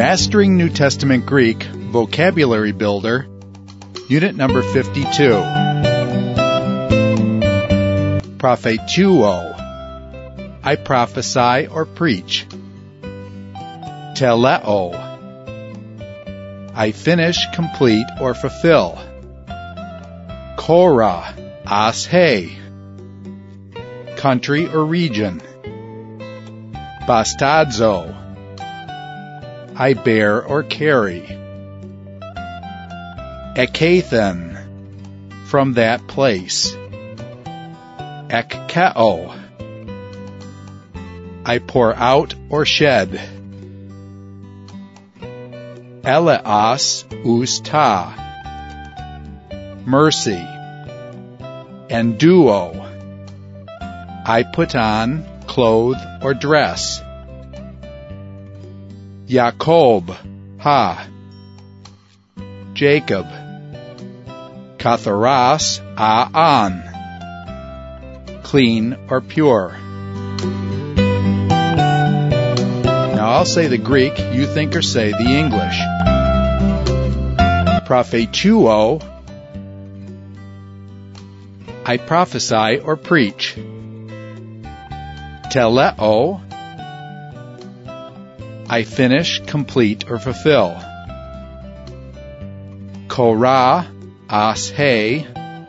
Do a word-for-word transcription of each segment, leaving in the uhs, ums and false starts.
Mastering New Testament Greek Vocabulary Builder, Unit number fifty-two. Prophetuo, I prophesy or preach. Teleo, I finish, complete, or fulfill. Kora, ashe, country or region. Bastadzo, I bear or carry. Ekathen, from that place. Ekkeo, I pour out or shed. Eleas us ta, mercy. Enduo, I put on, clothe, or dress. Jacob, ha, Jacob. Katharos, aan, clean or pure. Now I'll say the Greek, you think or say the English. Prophetuo, I prophesy or preach. Teleo, I finish, complete, or fulfill. Kora, ashe,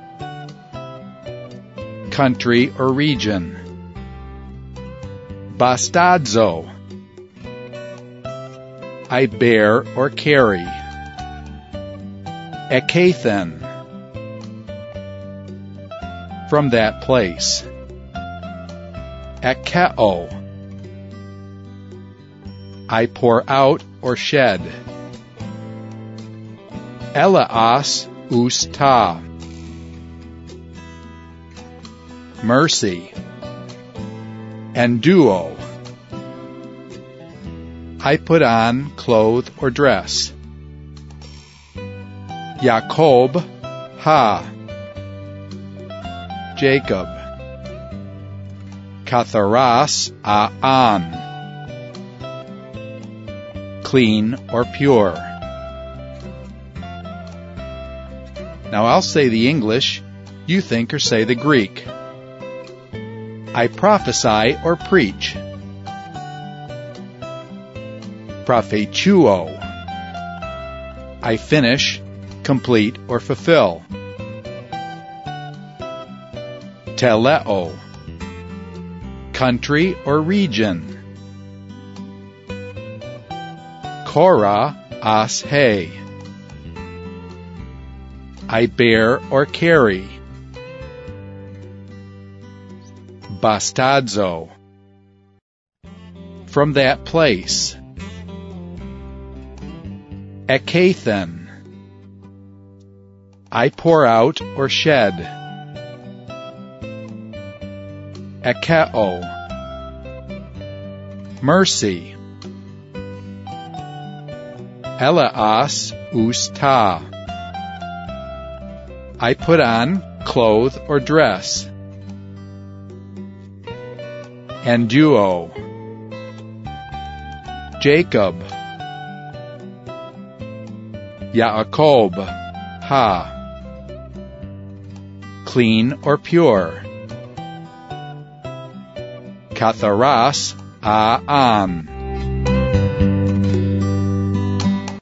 country or region. Bastadzo, I bear or carry. Ekathen, from that place. Ekkeo, I pour out or shed. Eleas us ta, mercy. Enduo, I put on, clothe, or dress. Jacob, ha, Jacob. Katharos, aan, clean or pure. Now I'll say the English, you think or say the Greek. I prophesy or preach. Prophetuo, I finish, complete, or fulfill. Teleo, country or region. Kora, ashe, I bear or carry. Bastadzo, from that place. Ekathen, I pour out or shed. Ekkeo, mercy. Eleas us ta, I put on, clothe, or dress. Enduo, Jacob. Jacob, ha, clean or pure. Katharos, aan.